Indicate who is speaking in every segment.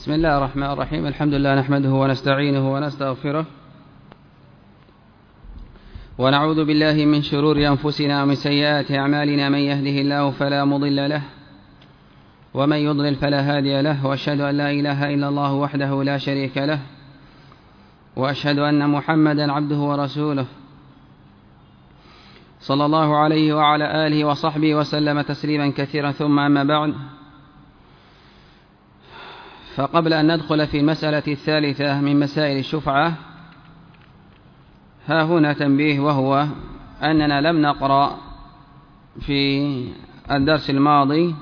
Speaker 1: بسم الله الرحمن الرحيم. الحمد لله نحمده ونستعينه ونستغفره ونعوذ بالله من شرور أنفسنا ومن سيئات أعمالنا. من يهده الله فلا مضل له ومن يضلل فلا هادي له، وأشهد أن لا إله إلا الله وحده لا شريك له، وأشهد أن محمدا عبده ورسوله صلى الله عليه وعلى آله وصحبه وسلم تسليما كثيرا. ثم أما بعد، فقبل أن ندخل في المسألة الثالثة من مسائل الشفعة، ها هنا تنبيه، وهو أننا لم نقرأ في الدرس الماضي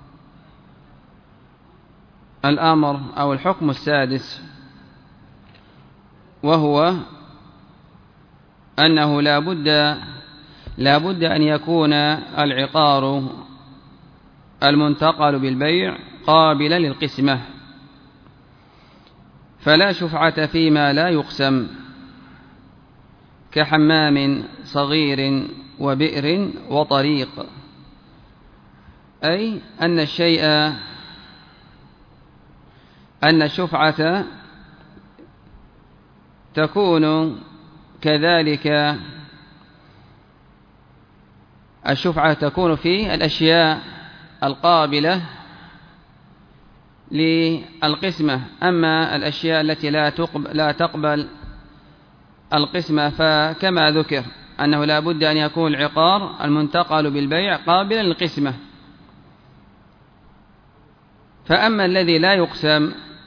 Speaker 1: الأمر أو الحكم السادس، وهو أنه لا بد أن يكون العقار المنتقل بالبيع قابلا للقسمة، فلا شفعة فيما لا يقسم، كحمام صغير وبئر وطريق، أي أن الشفعة تكون كذلك. الشفعة تكون في الأشياء القابلة للقسمة، أما الأشياء التي لا تقبل القسمة فكما ذكر أنه لا بد أن يكون العقار المنتقل بالبيع قابلا للقسمة. فأما الذي لا يقسم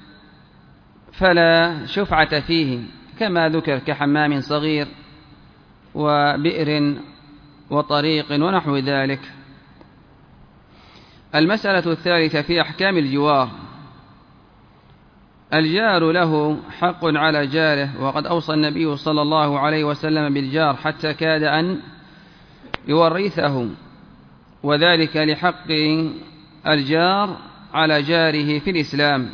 Speaker 1: فلا شفعة فيه كما ذكر، كحمام صغير وبئر وطريق ونحو ذلك. المسألة الثالثة في أحكام الجوار. الجار له حق على جاره، وقد أوصى النبي صلى الله عليه وسلم بالجار حتى كاد أن يورثه، وذلك لحق الجار على جاره في الإسلام.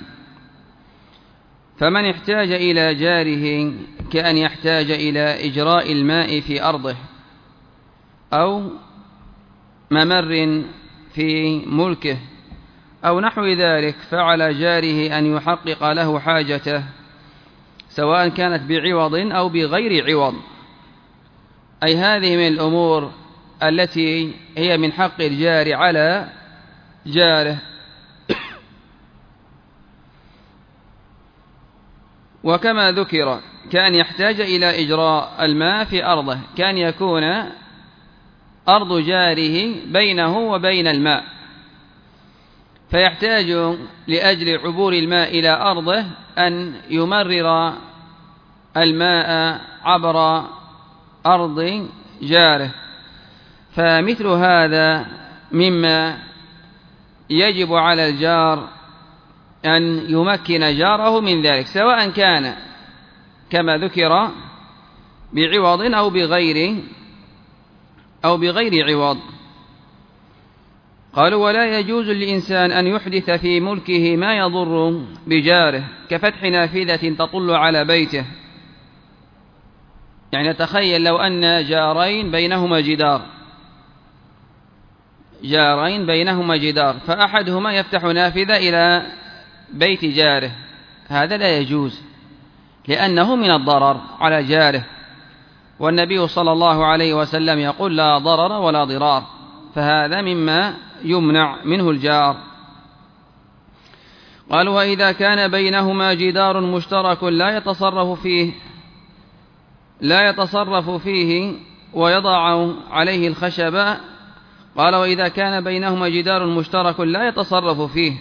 Speaker 1: فمن احتاج إلى جاره كأن يحتاج إلى إجراء الماء في أرضه أو ممر في ملكه أو نحو ذلك، فعلى جاره أن يحقق له حاجته، سواء كانت بعوض أو بغير عوض. أي هذه من الأمور التي هي من حق الجار على جاره. وكما ذكر كان يحتاج إلى إجراء الماء في أرضه، كان يكون أرض جاره بينه وبين الماء، فيحتاج لأجل عبور الماء إلى أرضه أن يمرر الماء عبر أرض جاره. فمثل هذا مما يجب على الجار أن يمكن جاره من ذلك، سواء كان كما ذكر بعوض أو بغير عوض. قالوا: ولا يجوز للإنسان أن يحدث في ملكه ما يضر بجاره، كفتح نافذة تطل على بيته. يعني تخيل لو أن جارين بينهما جدار، فأحدهما يفتح نافذة إلى بيت جاره، هذا لا يجوز لأنه من الضرر على جاره، والنبي صلى الله عليه وسلم يقول: لا ضرر ولا ضرار، فهذا مما يمنع منه الجار. قال: وإذا كان بينهما جدار مشترك لا يتصرف فيه ويضع عليه الخشب. قال: وإذا كان بينهما جدار مشترك لا يتصرف فيه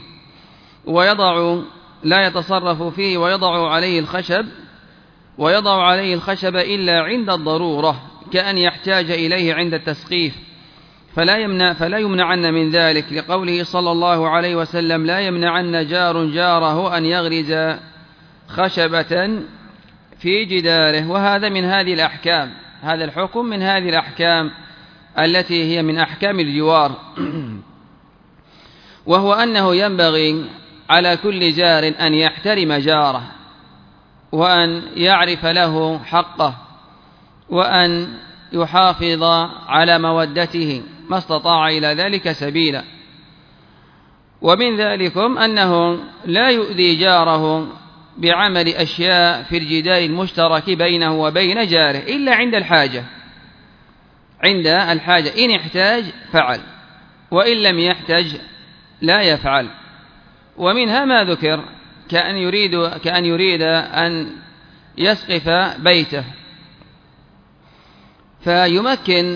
Speaker 1: ويضع عليه الخشب إلا عند الضرورة، كأن يحتاج إليه عند التسقيف، فلا يمنعن من ذلك، لقوله صلى الله عليه وسلم: لا يمنعن جار جاره أن يغرز خشبة في جداره. وهذا من هذه الأحكام، هذا الحكم من هذه الأحكام التي هي من أحكام الجوار، وهو أنه ينبغي على كل جار أن يحترم جاره، وأن يعرف له حقه، وأن يحافظ على مودته ما استطاع إلى ذلك سبيلا. ومن ذلكم أنه لا يؤذي جاره بعمل أشياء في الجدار المشترك بينه وبين جاره إلا عند الحاجة. عند الحاجة إن احتاج فعل، وإن لم يحتج لا يفعل. ومنها ما ذكر كأن يريد أن يسقف بيته فيمكن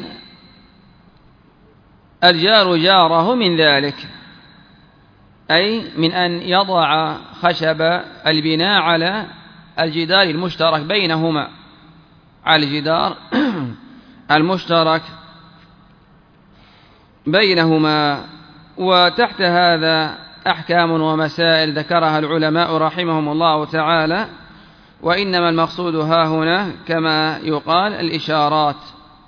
Speaker 1: الجار جاره من ذلك، أي من أن يضع خشب البناء على الجدار المشترك بينهما، على الجدار المشترك بينهما. وتحت هذا أحكام ومسائل ذكرها العلماء رحمهم الله تعالى، وإنما المقصود ها هنا كما يقال الإشارات.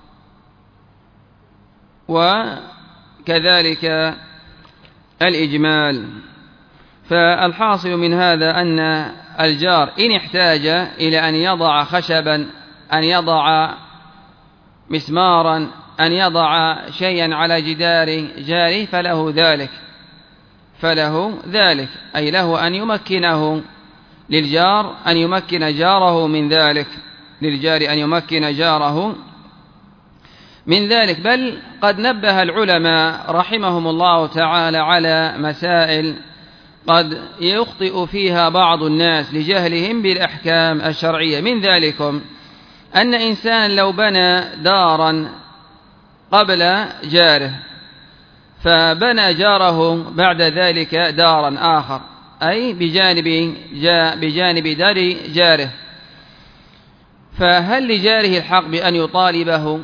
Speaker 1: وكذلك الإجمال. فالحاصل من هذا أن الجار إن احتاج إلى أن يضع خشبا، أن يضع مسمارا، أن يضع شيئا على جدار جاره فله ذلك، أي له أن يمكنه للجار أن يمكن جاره من ذلك، للجار أن يمكن جاره من ذلك. بل قد نبه العلماء رحمهم الله تعالى على مسائل قد يخطئ فيها بعض الناس لجهلهم بالأحكام الشرعية. من ذلكم أن إنسان لو بنى دارا قبل جاره فبنى جاره بعد ذلك دارا آخر، أي بجانب دار جاره، فهل لجاره الحق بأن يطالبه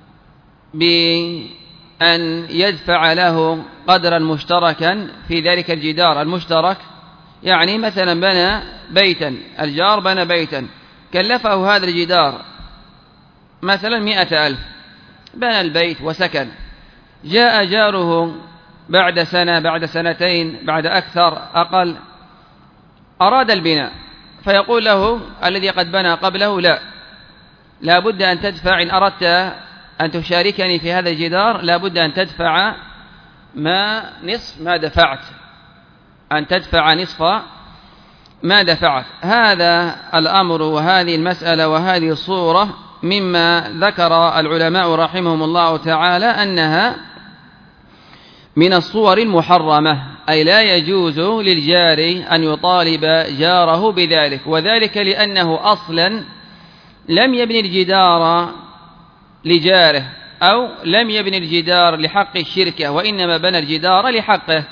Speaker 1: بأن يدفع له قدرا مشتركا في ذلك الجدار المشترك؟ يعني مثلا بنى بيتا، الجار بنى بيتا كلفه هذا الجدار مثلا 100,000، بنى البيت وسكن، جاء جاره بعد سنة، بعد سنتين، بعد أكثر أقل، أراد البناء، فيقول له الذي قد بنى قبله لا بد أن تدفع، إن أردت أن تشاركني في هذا الجدار لا بد أن تدفع نصف ما دفعت، أن تدفع نصف ما دفعت. هذا الأمر وهذه المسألة وهذه الصورة مما ذكر العلماء رحمهم الله تعالى أنها من الصور المحرمة، أي لا يجوز للجار أن يطالب جاره بذلك، وذلك لأنه أصلا لم يبني الجدار لجاره أو لم يبني الجدار لحق الشركة، وإنما بنى الجدار لحقه،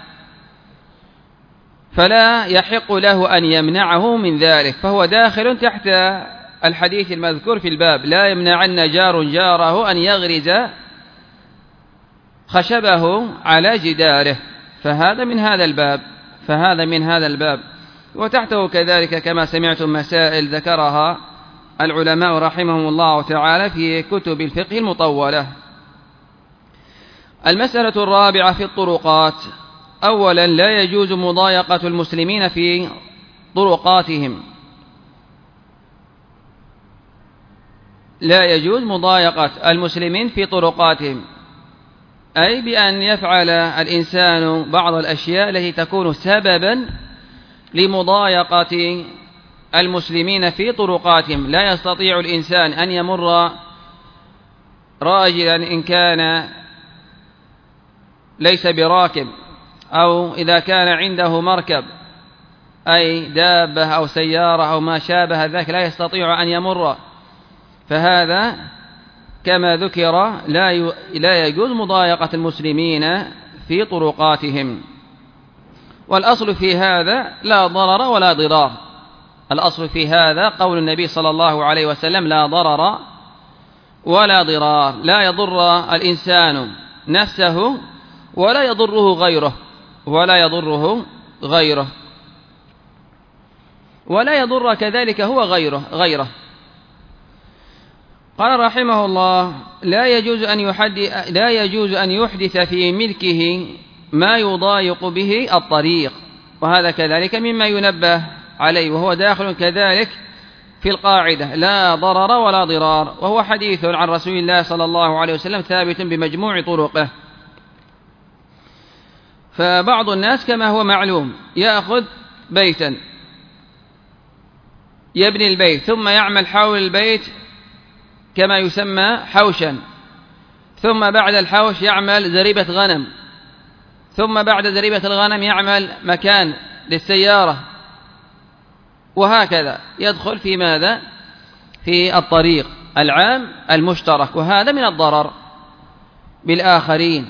Speaker 1: فلا يحق له أن يمنعه من ذلك، فهو داخل تحت الحديث المذكور في الباب: لا يمنعن جار جاره أن يغرز خشبه على جداره. فهذا من هذا الباب. وتحته كذلك كما سمعتم مسائل ذكرها العلماء رحمهم الله تعالى في كتب الفقه المطولة. المسألة الرابعة في الطرقات. أولا، لا يجوز مضايقة المسلمين في طرقاتهم، لا يجوز مضايقة المسلمين في طرقاتهم، أي بأن يفعل الإنسان بعض الأشياء التي تكون سببا لمضايقة المسلمين في طرقاتهم. لا يستطيع الإنسان أن يمر راجلا إن كان ليس براكب، أو إذا كان عنده مركب أي دابة أو سيارة أو ما شابه ذلك لا يمر، فهذا كما ذكر لا يجوز مضايقة المسلمين في طرقاتهم. والأصل في هذا لا ضرر ولا ضرار، الأصل في هذا قول النبي صلى الله عليه وسلم: لا ضرر ولا ضرار، لا يضر الإنسان نفسه ولا يضره غيره ولا يضر كذلك هو غيره. قال رحمه الله: لا يجوز أن يحدث في ملكه ما يضايق به الطريق، وهذا كذلك مما ينبه عليه، وهو داخل كذلك في القاعدة لا ضرر ولا ضرار، وهو حديث عن رسول الله صلى الله عليه وسلم ثابت بمجموع طرقه. فبعض الناس كما هو معلوم يأخذ بيتا يبني البيت ثم يعمل حول البيت كما يسمى حوشا، ثم بعد الحوش يعمل زريبة غنم، ثم بعد زريبة الغنم يعمل مكان للسيارة، وهكذا يدخل في ماذا؟ في الطريق العام المشترك، وهذا من الضرر بالآخرين،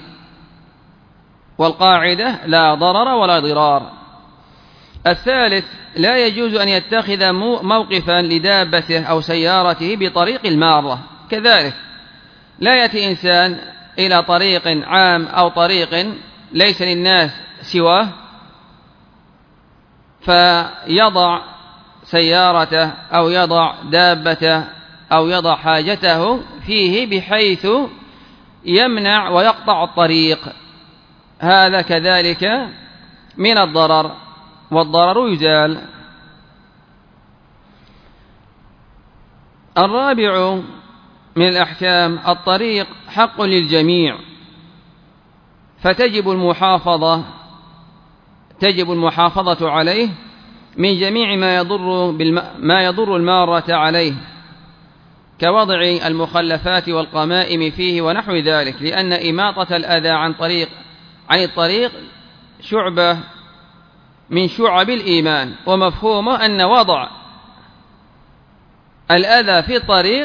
Speaker 1: والقاعدة لا ضرر ولا ضرار. الثالث لا يجوز أن يتخذ موقفا لدابته أو سيارته بطريق المارة، كذلك لا يأتي إنسان إلى طريق عام أو طريق ليس للناس سواه فيضع سيارته أو يضع دابته أو يضع حاجته فيه بحيث يمنع ويقطع الطريق، هذا كذلك من الضرر، والضرر يزال. الرابع من الأحكام الطريق حق للجميع، فتجب المحافظة عليه من جميع ما يضر المارة عليه، كوضع المخلفات والقمائم فيه ونحو ذلك، لأن إماطة الأذى عن الطريق شعبة من شعب الإيمان، ومفهومه أن وضع الأذى في الطريق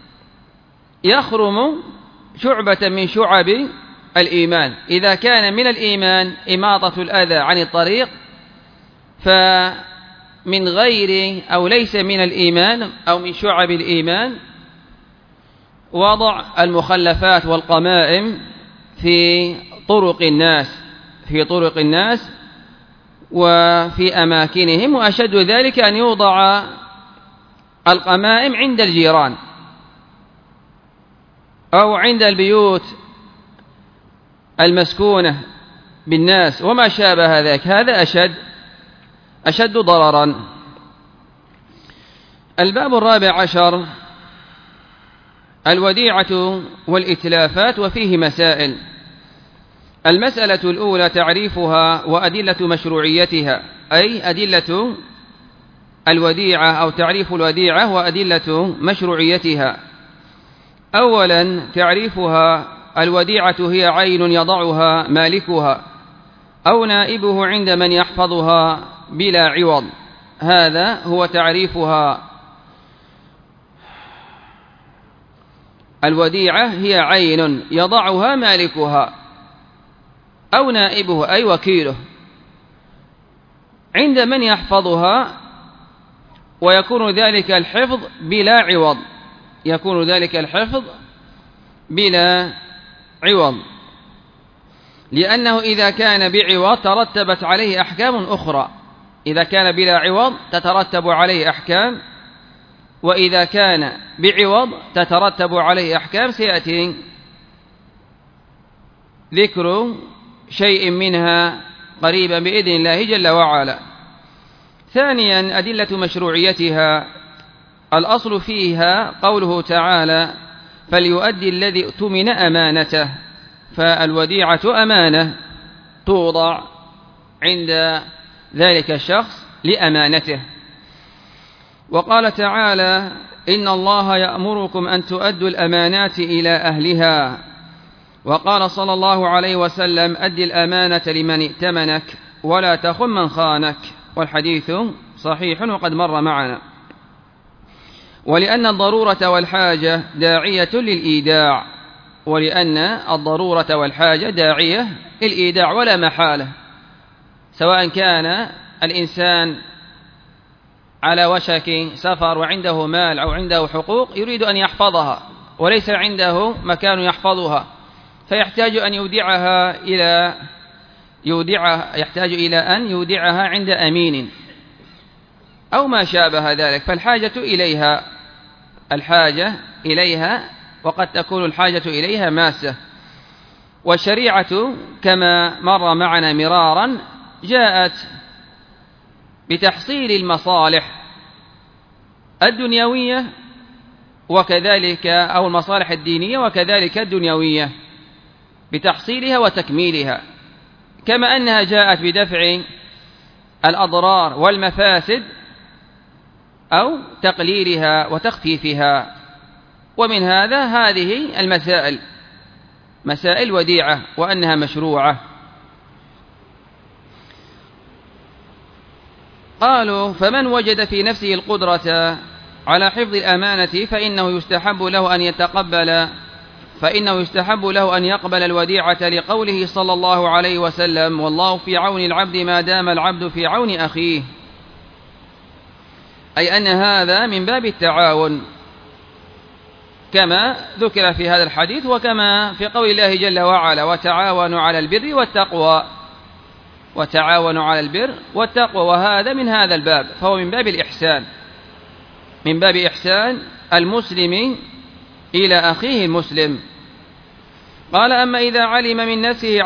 Speaker 1: يخرم شعبة من شعب الإيمان. إذا كان من الإيمان إماطة الأذى عن الطريق، فمن غير أو ليس من الإيمان أو من شعب الإيمان وضع المخلفات والقمائم في طرق الناس وفي أماكنهم، وأشد ذلك أن يوضع القمائم عند الجيران أو عند البيوت المسكونة بالناس وما شابه ذلك، هذا أشد ضررا. الباب الرابع عشر الوديعة والإتلافات، وفيه مسائل. المسألة الأولى تعريفها وأدلة مشروعيتها، أي أدلة الوديعة أو تعريف الوديعة وأدلة مشروعيتها. أولا تعريفها: الوديعة هي عين يضعها مالكها أو نائبه عند من يحفظها بلا عوض، هذا هو تعريفها. الوديعة هي عين يضعها مالكها أو نائبه أي وكيله عند من يحفظها، ويكون ذلك الحفظ بلا عوض، لأنه إذا كان بعوض ترتبت عليه أحكام أخرى، إذا كان بلا عوض تترتب عليه أحكام، وإذا كان بعوض تترتب عليه أحكام سيأتي ذكر شيء منها قريبا بإذن الله جل وعلا. ثانيا أدلة مشروعيتها: الأصل فيها قوله تعالى: فليؤدي الذي اؤتمن أمانته، فالوديعة أمانة توضع عند ذلك الشخص لأمانته. وقال تعالى: إن الله يأمركم أن تؤدوا الأمانات إلى أهلها. وقال صلى الله عليه وسلم: أد الأمانة لمن ائتمنك ولا تخن من خانك، والحديث صحيح وقد مر معنا. ولأن الضرورة والحاجة داعية للإيداع، ولا محالة، سواء كان الإنسان على وشك سفر وعنده مال أو عنده حقوق يريد أن يحفظها وليس عنده مكان يحفظها، فيحتاج أن يحتاج إلى أن يودعها عند أمين أو ما شابه ذلك، فالحاجة إليها وقد تكون الحاجة إليها ماسة. والشريعة كما مر معنا مرارا جاءت بتحصيل المصالح الدنيوية وكذلك أو المصالح الدينية وكذلك الدنيوية، بتحصيلها وتكميلها، كما أنها جاءت بدفع الأضرار والمفاسد أو تقليلها وتخفيفها. ومن هذا هذه المسائل، مسائل وديعة، وأنها مشروعة. قالوا: فمن وجد في نفسه القدرة على حفظ الأمانة فإنه يستحب له أن يقبل الوديعة، لقوله صلى الله عليه وسلم: والله في عون العبد ما دام العبد في عون أخيه، أي أن هذا من باب التعاون كما ذكر في هذا الحديث، وكما في قول الله جل وعلا: وتعاونوا على البر والتقوى، وتعاونوا على البر والتقوى، وهذا من هذا الباب، فهو من باب الإحسان، من باب إحسان المسلم إلى أخيه المسلم. قال: أما إذا علم من نفسه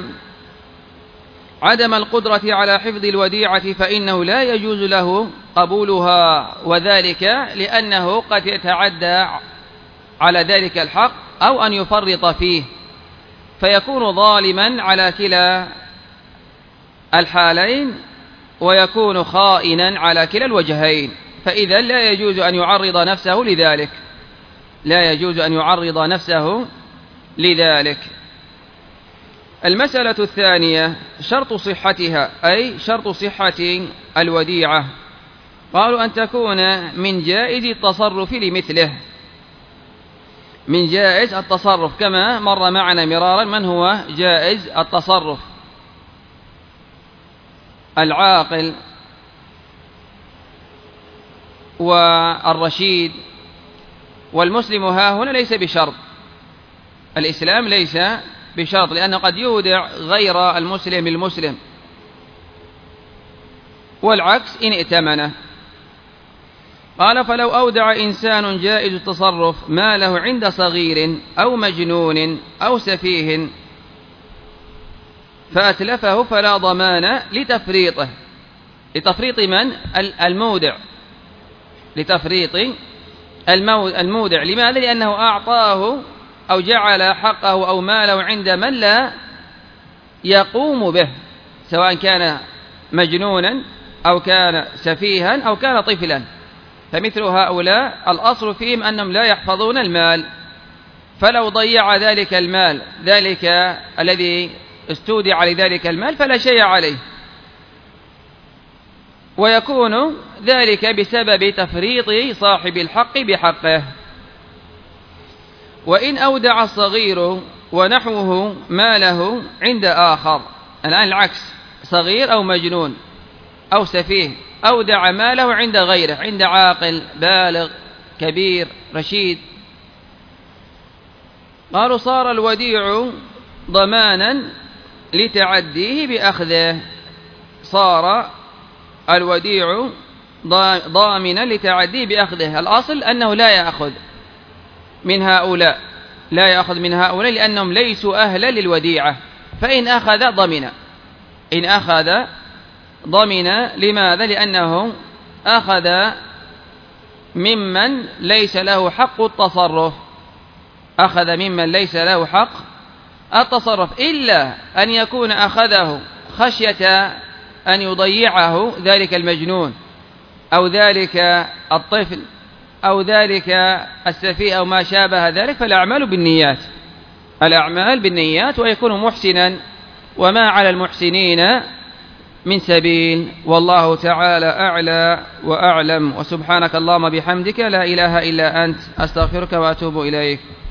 Speaker 1: عدم القدرة على حفظ الوديعة فإنه لا يجوز له قبولها، وذلك لأنه قد يتعدى على ذلك الحق أو أن يفرط فيه، فيكون ظالما على كلا الحالين، ويكون خائنا على كلا الوجهين، فإذا لا يجوز أن يعرض نفسه لذلك، لا يجوز أن يعرض نفسه لذلك. المسألة الثانية شرط صحتها، أي شرط صحة الوديعة. قالوا: أن تكون من جائز التصرف لمثله، من جائز التصرف، كما مر معنا مرارا من هو جائز التصرف: العاقل والرشيد. والمسلم ها هنا ليس بشرط، الإسلام ليس بشرط، لأنه قد يودع غير المسلم المسلم، والعكس إن ائتمنه. قال: فلو أودع إنسان جائز التصرف ماله عند صغير أو مجنون أو سفيه فأتلفه فلا ضمان لتفريطه. لتفريط من؟ المودع، لتفريط المودع. لماذا؟ لأنه أعطاه أو جعل حقه أو ماله عند من لا يقوم به، سواء كان مجنونا أو كان سفيها أو كان طفلا، فمثل هؤلاء الأصل فيهم أنهم لا يحفظون المال، فلو ضيع ذلك المال، ذلك الذي استودع لذلك المال، فلا شيء عليه، ويكون ذلك بسبب تفريط صاحب الحق بحقه. وإن أودع الصغير ونحوه ماله عند آخر، الآن العكس، صغير أو مجنون أو سفيه أودع ماله عند غيره، عند عاقل بالغ كبير رشيد، قالوا: صار الوديع ضمانا لتعديه بأخذه، صار الوديع ضامنا لتعديه بأخذه. الأصل أنه لا يأخذ من هؤلاء، لا يأخذ من هؤلاء لأنهم ليسوا أهلا للوديعة، فإن أخذ ضمن، إن أخذ ضمن. لماذا؟ لأنه أخذ ممن ليس له حق التصرف، أخذ ممن ليس له حق التصرف، إلا أن يكون أخذه خشية أن يضيعه ذلك المجنون أو ذلك الطفل أو ذلك السفيه أو ما شابه ذلك، فالأعمال بالنيات، الأعمال بالنيات، ويكون محسنا، وما على المحسنين من سبيل. والله تعالى أعلى وأعلم، وسبحانك اللهم بحمدك لا إله إلا أنت، أستغفرك وأتوب إليك.